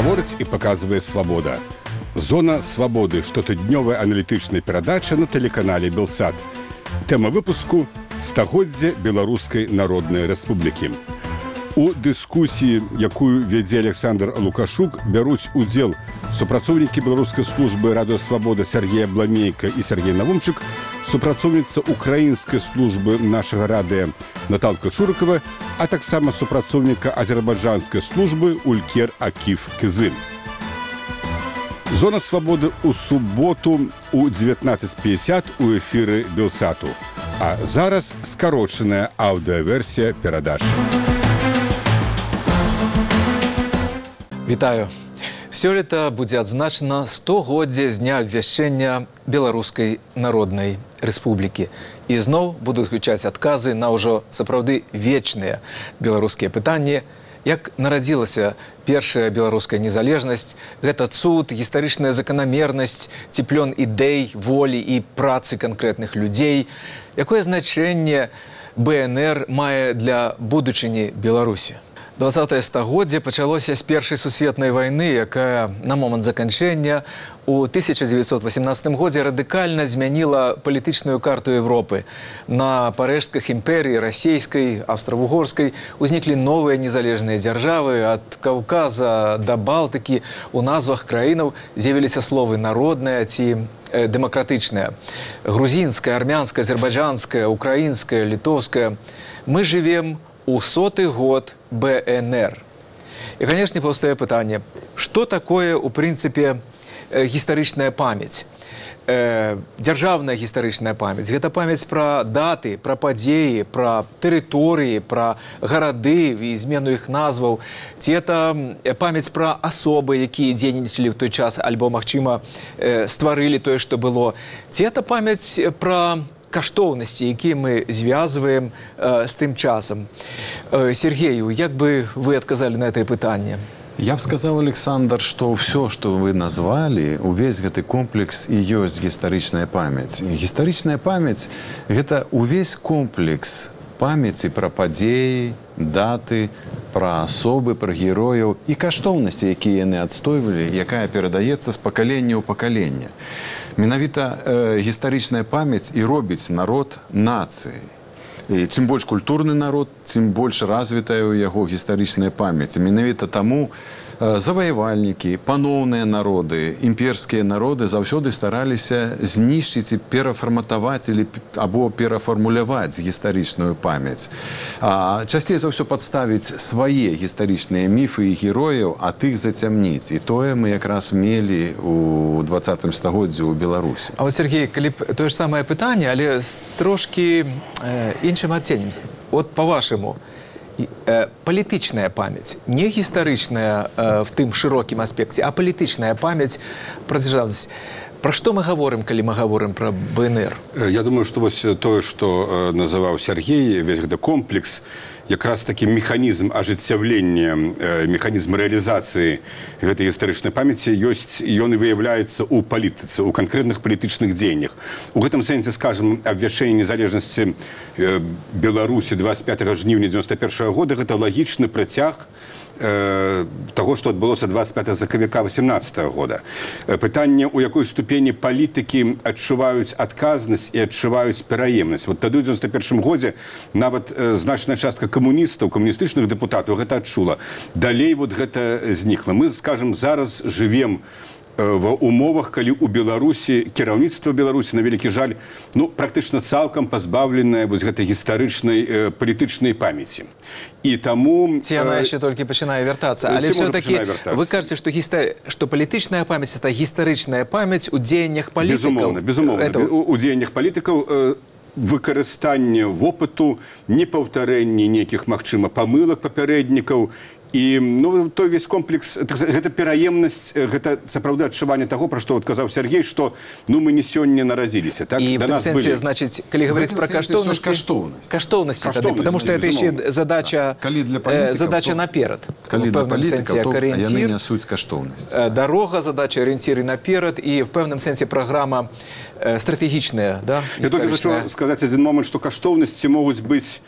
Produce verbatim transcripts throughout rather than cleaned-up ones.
Гаворыць і паказвае «Свабода». Зона свабоды, штотыднёвая аналітычная перадача на тэлеканале «Белсат». Тэма выпуску «Стагоддзе Беларускай Народнай Рэспублікі». У дыскусіі, якую вядзе Александр Лукашук, бяруць удзел супрацоўнікі беларускай службы «Радыёсвабода» Сергей Абламейка і Сергей Навумчык, супрацоўніца украінскай службы нашага радыё Наталка Шурыкова, а таксама супрацоўніка азербайджанскай службы Улькер Акиф Кызым. Зона свабоды ў суботу у дзевятнаццаць пятьдесят у эфіры Белсату. А зараз скарочаная аўдыаверсія перадачы. Вітаю. Сёлета будзе адзначана стагоддзе з дня абвяшчэння Беларускай Народнай Рэспублікі. І зноў будуць гучаць адказы на ўжо сапраўды вечныя беларускія пытанні. Як нарадзілася першая беларуская незалежнасць, гэта цуд, гістарычная заканамернасць, ці плён ідэй, волі і працы канкрэтных людзей. Якое значэнне бэ эн эр мае для будучыні Беларусі? дваццатае стагоддзе пачалося з першай сусветнай вайны, якая на момант заканчэння у тысяча дзевяцьсот васямнаццатым годзе радыкальна змяніла палітычную карту Европы. На парэжскіх імперій расійскай, аўстра-вугорскай узніклі новыя незалежныя дзяржавы. Ад Каўказа да Балтыкі у назвах краінаў з'явіліся словы «народная» ці «дэмакратычная». Грузінская, армянская, азербайджанская, украінская, літоўская. Мы жывем у соты год бэ эн эр. І, канешне, паўстае пытанне, што такое, у прынцыпе, гістарычная памяць? Дзяржаўная гістарычная памяць. Гэта памяць пра даты, пра падзеі, пра тэрыторыі, пра гарады і змену іх назваў. Ці это памяць пра асобы, якія дзейнічалі ў той час, альбо, магчыма, стварылі тое, што было. Ці это памяць пра каштоўнасці, якія мы звязваем э, з тым часам. Э, Сергею, як бы вы адказалі на это пытанне? Я б сказаў, Александр, што ўсё, што вы назвалі, увесь гэты комплекс і ёсць гістарычная памяць. Гістарычная памяць – гэта увесь комплекс памяці пра падзеі, даты, пра асобы, пра герояў і каштоўнасці, якія яны адстойвалі, якая перадаецца з пакалення ў пакаленне. Менавіта э, гістарычная памяць і робіць народ нацыяй. І чым больш культурны народ, тым больш развітая ў яго гістарычная памяць. Менавіта таму э, заваявальнікі, паноўныя народы, імперскія народы заўсёды стараліся знішчыць і перафарматаваць или, або перафармуляваць гістарычную памяць. А часцей за ўсё падставіць свае гістарычныя міфы і герояў, а тых зацямніць. І тое мы якраз мелі у дваццатым стагоддзі ў Беларусі. А вот, Сергей, калі б тое ж самае пытанне, але з трошкі э, іншым адценнем. От по-вашаму, э, палітычная памяць, не гістарычная э, в тым шырокім аспекце, а палітычная памяць пра дзяржаўнасць. Пра што мы гаворым, калі мы гаворым пра бэ эн эр? Я думаю, што вось тое, што называў Сергей, весь гэты комплекс, якраз такі механізм ажыццяўлення, механізм рэалізацыі гэтай гістарычнай памяці ёсць, ён і выяўляецца ў палітыцы, у канкрэтных палітычных дзеяннях. У гэтым сэнсе, скажам, абвяшчэнне незалежнасці Беларусі дваццаць пятага жніўня дзевяносто першага года гэта лагічны працяг таго, што адбылося дваццаць пятага сакавіка васямнаццатага года. Пытанне, у якой ступені палітыкі адчуваюць адказнасць і адчуваюць пераемнасць. Вот тады ў дзевяносто першым годзе нават значная частка камуністаў, камуністычных дэпутатаў гэта адчула. Далей вот гэта знікла. Мы, скажем, зараз жывем в умовах, калі ў Беларусі кіраўніцтва Беларусі, на вялікі жаль, ну, практычна цалкам пазбаўленая вось гэтай гістарычнай э, палітычнай памяці. І таму... Ці яна яшчэ толькі пачынае вяртацца. Але все-таки вы кажаце, што, гістар... што палітычная памяць – это гістарычная памяць у дзеяннях палітыкаў. Безумоўна, безумоўна. Это... У, у дзеяннях палітыкаў э, выкарыстанне вопыту, непаўтарэнне нейкіх, магчыма, памылак папярэднікаў. І ну, той весь комплекс, гэта пераемнасць, гэта сапраўды адчуванне таго, пра што казаў Сергей, што ну, мы не сёння нарадзіліся. Так? І в тым сэнсе, значыць, калі гаварыць пра каштоўнасці, каштоўнасці, каштоўнасці тады, потому што гэта яшчэ задача, э, задача наперад. Калі для палітыкаў, то яны нясуць каштоўнасць. Дарога, задача, арыенціры наперад і в пэўным сэнсе праграма э, стратэгічная, да, я толькі хочу сказаць адзін момант, што каштоўнасці могуць быць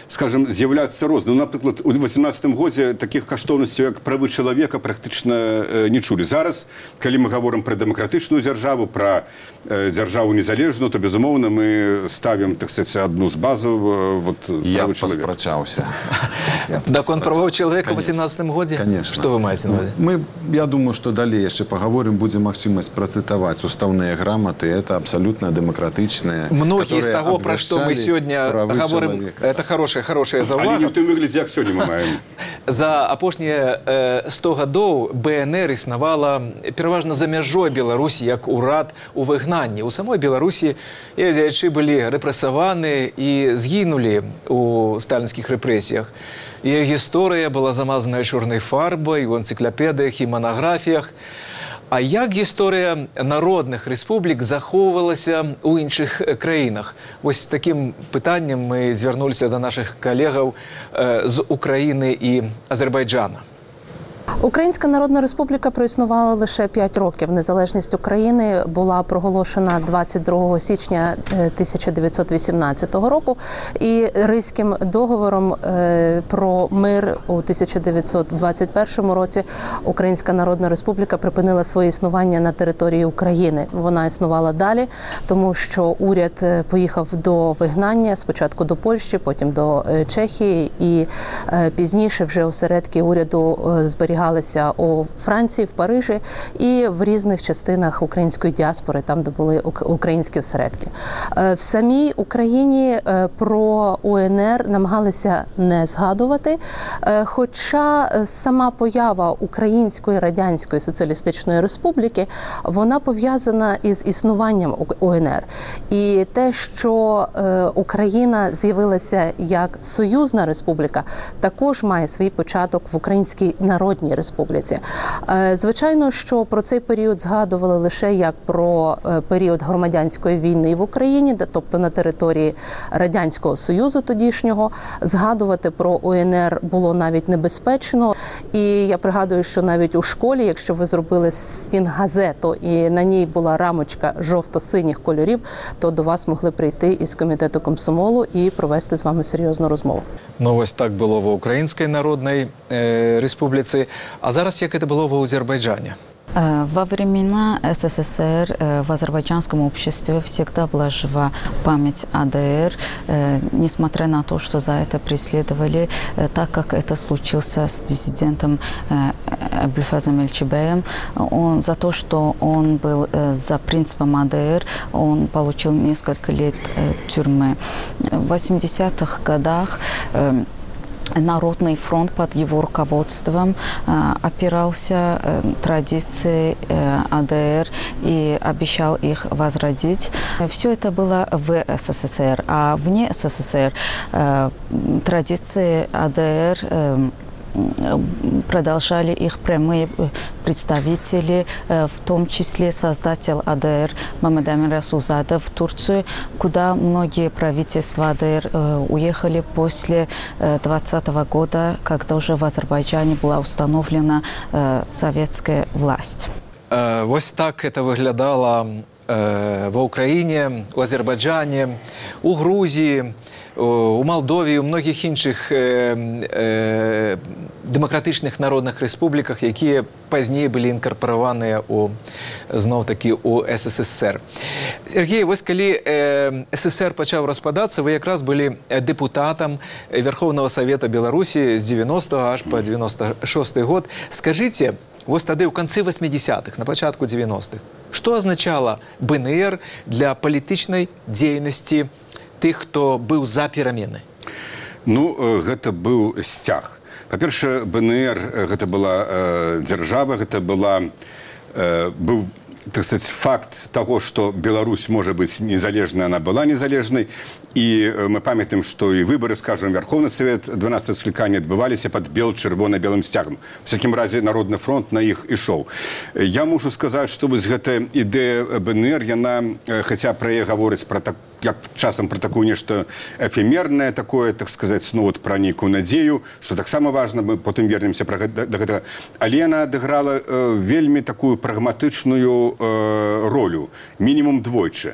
скажем, з'являцца розныя. Ну, напрыклад, у восемнадцатым годзе такіх каштоўнасцяў, як правы чалавека, практычна не чулі. Зараз, калі мы гаворым пра дэмакратычную дзяржаву, пра дзяржаву незалежную, то, безумоўна, мы ставім, так сказать, адну з базаў вот, Я правы чалавека. паспрачаўся. Закон правоў чалавека ў восемнадцатым годзе? Конечно. Што вы маеце на ўвазе? Мы, я думаю, что далее яшчэ поговорим, будзе магчымасць працытаваць уставныя граматы. Это абсолютно демократичные. Многие из того, про что мы сегодня говорим, это хорошая, хорошая Але не заўвага. ў тым выглядзе, як сёння мы маем. За апошнія э, сто гадоў БНР існавала пераважна за мяжой Беларусі як урад у выгнанні. У самой Беларусі дзеячы былі рэпрэсаваны і згінулі у сталінскіх рэпрэсіях. Яе гісторыя была замазаная чорнай фарбай у энцыклапедыях і манаграфіях. А як гісторыя народных рэспублік захоўвалася ў іншых краінах? Вось такім пытаннем мы звярнуліся да нашых калегаў э, з Украіны і Азербайджана. Українська Народна Республіка проіснувала лише п'ять років. Незалежність України була проголошена двадцять другого січня тисяча дев'ятсот вісімнадцятого року і Ризьким договором про мир у тисяча дев'ятсот двадцять першому році Українська Народна Республіка припинила своє існування на території України. Вона існувала далі, тому що уряд поїхав до вигнання, спочатку до Польщі, потім до Чехії і пізніше вже осередки уряду зберігали у Франції, в Парижі і в різних частинах української діаспори, там, де були українські осередки. В самій Україні про УНР намагалися не згадувати, хоча сама поява Української Радянської Соціалістичної Республіки, вона пов'язана із існуванням УНР. І те, що Україна з'явилася як союзна республіка, також має свій початок в Українській Народній Республіці. Звичайно, що про цей період згадували лише як про період громадянської війни в Україні, тобто на території Радянського Союзу тодішнього. Згадувати про УНР було навіть небезпечно. І я пригадую, що навіть у школі, якщо ви зробили стінгазету і на ній була рамочка жовто-синіх кольорів, то до вас могли прийти із комітету комсомолу і провести з вами серйозну розмову. Ну, ось так було в Українській Народній е, Республіці. А зараз як це було в Азербайджані? Во времена СССР в азербайджанском обществе всегда была жива память о АДР, несмотря на то, что за это преследовали, так как это случилось с диссидентом Абильфазом Эльчебеем. Он, за то, что он был за принципом АДР, он получил несколько лет тюрьмы. В восьмидесятых годах Народный фронт под его руководством э, опирался э, традиции э, АДР и обещал их возродить. Все это было в СССР, а вне СССР э, традиции АДР э, продолжали их прямые представители, в том числе создатель АДР Мамед Амин Расулзадов в Турцию, куда многие правительства АДР уехали после двадцатого года, когда уже в Азербайджане была установлена советская власть. Ось так это выглядало в Украине, в Азербайджане, у Грузии, у Молдові, у многих інших е, е, демократичних народних республіках, які пізніше були інкорпоровані у, знов-таки у СССР. Сергій, ось коли е, СССР почав розпадатися, ви якраз були депутатом Верховного Совета Білорусі з дев'яностого аж по дев'яносто шостий год. Скажіть, ось тоді, в кінці восьмидесятих, на початку дев'яностих, що означало БНР для політичної діяльності тых, хто быў за перамены? Ну, гэта быў сцяг. Па-першае, БНР гэта была э, дзяржава, гэта была, э, быў, так сказать, факт того, что Беларусь может быть незалежной, она была незалежной. И мы памятаем, что и выборы, скажем, Верховный Совет двенадцатого скликания отбывались под бел-червоно-белым стягом. В всяким разе Народный фронт на их и шел. Я могу сказать, что вот эта идея БНР, она, хотя про ее говорить про так, як часам про такое нечто эфемерное такое, так сказать, ну вот про некую надею, что так само важно, мы потом вернемся про до этого. Але она отыграла э, вельми такую прагматичную э, роль, минимум двойче.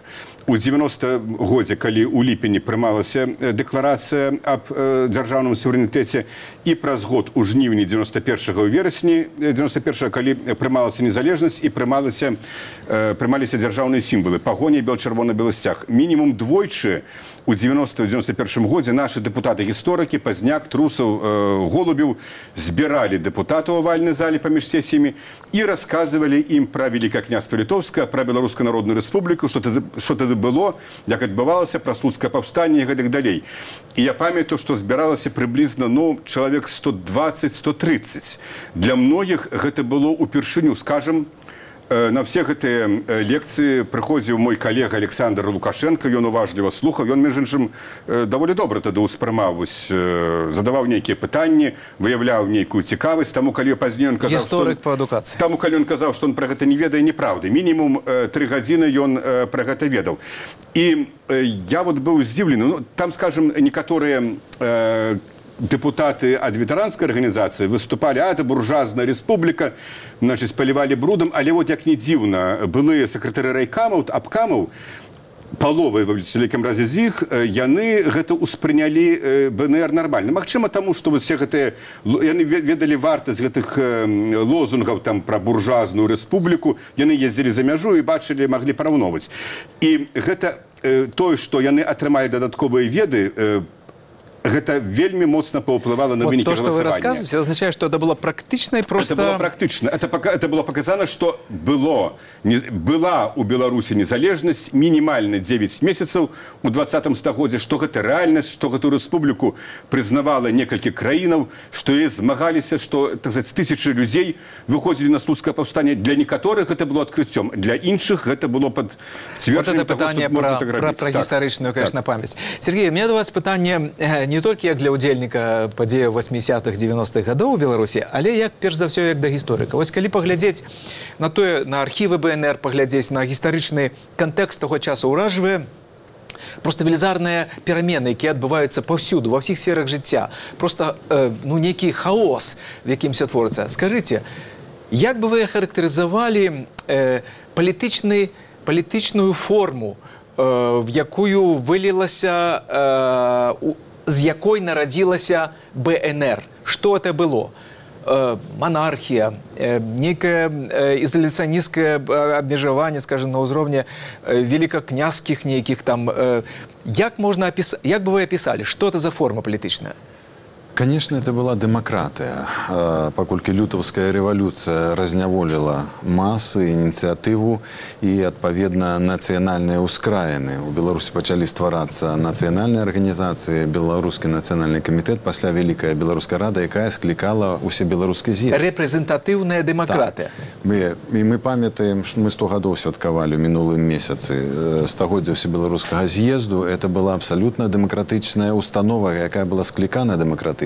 у девяностым годзе, калі ў ліпені прымалася дэкларацыя аб э, дзяржаўным суверэнітэце, і праз год у жніўні девяносто первого, у верасні девяносто первого, калі прымалася незалежнасць і прымалася, э, прымаліся дзяржаўныя сімвалы, пагоня, бел-чырвона-белы сцяг. Мінімум двойчы у девяносто девяносто первом годзе нашы дэпутаты-гісторыкі, Пазняк, Трусаў, э, Голубеў збіралі дэпутатаў у авальнай зале паміж сесіямі і расказвалі ім пра Великае княства Літоўскае, пра Беларускую народную рэспубліку, што тады, што тады было, як адбывалася, пра слуцкае паўстанне і гэтак далей. І я памятаю, што збіралася прыблізна, ну, чалавек сто двадцать - сто тридцать. Для многіх гэта было ўпершыню, скажем, на все гэтыя лекцыі прыходзіў мой калега Александр Лукашенко, ён уважліва слухаў, ён, між іншым, даволі добра тады ўспрымаў, задаваў нейкія пытанні, выяўляў нейкую цікавасць, таму калі пазней ён казаў, гісторык што... па адукацыі. Таму калі ён казаў, што он пра гэта не ведае, неправды. Мінімум тры гадзіны ён пра гэта ведаў. І я вот быў здзіўлены, ну, там, скажем, некаторыя э, депутаты ад ветэранскай арганізацыі выступалі, а это буржуазная рэспубліка, значит, спалівалі брудам, але вот як не дзіўна, былыя сакратары райкамаў, абкамаў, паловы, в вялікім разе з іх, яны гэта ўспрынялі бэ эн эр нармальна. Магчыма, таму, што все гэтыя, яны ведалі вартасць гэтых лозунгаў там пра буржуазную рэспубліку, яны ездзілі за мяжу і бачылі, маглі параўноўваць. І гэта тое, што яны атрымалі дадатковыя веды, гэта вельмі моцна паўплывала на вот вынікі то, что вы галасавання. рассказываете, означает, что это было практично и просто... Это было практично. Это, пока, это было показано, что было, не, была у Беларуси незалежность минимально девять месяцев у двадцатым стагодзе, что это реальность, что эту республику признавала несколько краинов, что и змагалися, что, так сказать, тысячи людей выходили на слуцкое повстание. Для некоторых это было открытием, для инших это было под Вот цверджением это того, питание что можно про, так про, про гістарычную, конечно, так. память. Сергей, у меня до вас питание не толькі як для удзельніка падзеяў восьмідзесятых девяностых гадоў у Беларусі, але як перш за ўсё як да гісторыка. Вось калі паглядзець на тое, на архівы бэ эн эр, паглядзець на гістарычны кантэкст таго часу, ўражвае просто велізарныя перамены, якія адбываюцца паўсюду, ва ўсіх сферах жыцця. Просто э, ну, нейкі хаос, в якім все творыцца. Скажыце, як бы вы характарызавалі э, палітычны, палітычную форму, в якую вылілася, з якой нарадзілася бэ эн эр? Што это было? Монархія, нейкае ізаляцыянісцкае абмежаванне, скажем, на ўзроўні великакняскіх нейкіх там. Як можна апісаць, як бы вы апісалі, што это за форма палітычная? Конечно, это была демократия, паколькі лютаўская революция разняволила массы, инициативу и, отповедно, национальные ускраины. У Беларуси пачали стварацца национальные организации, Белорусский национальный комитет, пасля Великая Белорусская рада, якая скликала усе беларускі з'езд. Репрезентативная демократия. Так. Мы, и мы памятаем, что мы сто гадоў святкавалі ў мінулым месяцы стагоддзя ўсебеларускага з'езду. Это была абсолютно демократичная установа, якая была скликана демократична.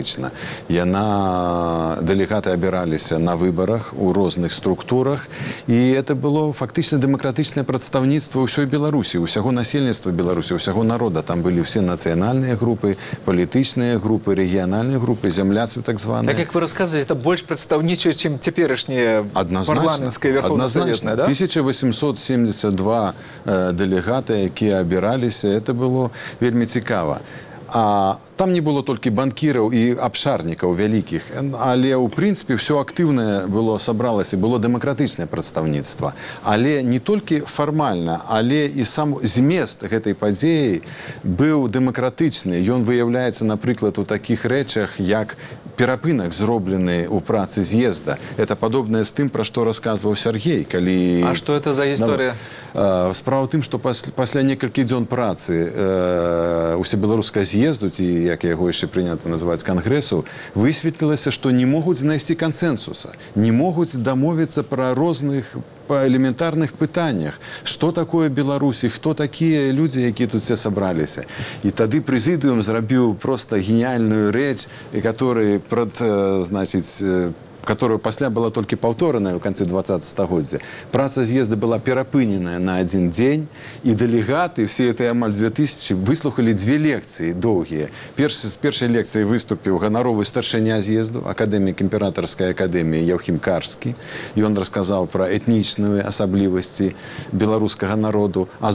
Яна, делегаты абіраліся на выборах у розных структурах, і это было фактычна дэмакратычнае прадстаўніцтва ўсёй Беларусі, усяго насельніцтва Беларусі, усяго народа. Там былі все нацыянальныя групы, палітычныя групы, рэгіянальныя групы, зямляцтвы так званыя. Так, як вы рассказываете, это больш прадстаўнічае, чым цяперашняе парламенцкае верховна-саветнае, да? тысяча восемьсот семьдесят два э, дэлегаты, якія абіраліся, это было вельмі цікава. А там не было толькі банкіраў і абшарнікаў вялікіх, але ў прынцыпе все актыўнае было сабралася, было дэмакратычнае прадстаўніцтва. Але не толькі фармальна, але і сам змест гэтай падзеі быў дэмакратычны. Ён выяўляецца, напрыклад, у такіх рэчах, як перапынак, зроблены ў працы з'езда. Это падобнае з тым, пра што расказваў Сергей, калі... А што это за гісторыя? Справа ў тым, што пасля некалькі дзён працы усебеларускага з'езду, ці як яго яшчэ прынята называць кангрэсу, высветлілася, што не могуць знайсці кансэнсуса, не могуць дамовіцца пра розных па элементарных пытаннях. Што такое Беларусі, хто такія людзі, якія тут все сабраліся. І тады прэзідыум зрабіў проста геніяльную рэч, которая прад, значыць, которая пасля была толькі паўтораная ў канцы двадцатага стагоддзя. Праца з'езда была перапыненая на адзін дзень, і дэлегаты, все эти амаль дзве тысячы, выслухалі дзве лекцыі доўгія. Перш, з першай лекцыі выступіў ганаровы старшыня з'езду, акадэмік імператарскай акадэміі Яўхім Карскі. Ён расказаў пра этнічныя асаблівасці беларускага народу. А